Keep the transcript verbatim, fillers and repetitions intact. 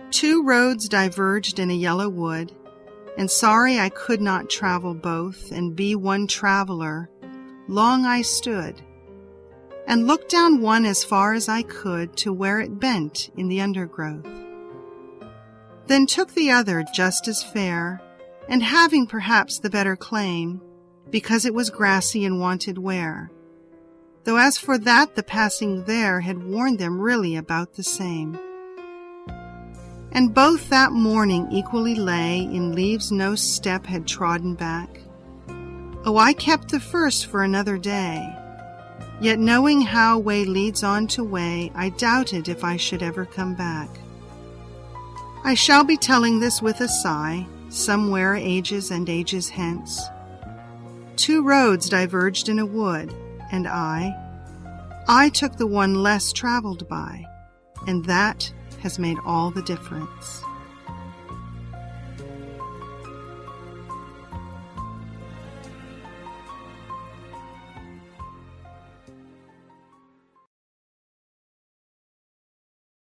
Two roads diverged in a yellow wood, and sorry I could not travel both and be one traveler, long I stood, and looked down one as far as I could to where it bent in the undergrowth. Then took the other just as fair, and having perhaps the better claim, because it was grassy and wanted wear, though as for that the passing there had warned them really about the same. And both that morning equally lay in leaves no step had trodden back. Oh, I kept the first for another day, yet knowing how way leads on to way, I doubted if I should ever come back. I shall be telling this with a sigh, somewhere ages and ages hence. Two roads diverged in a wood, and I, I took the one less traveled by, and that has made all the difference.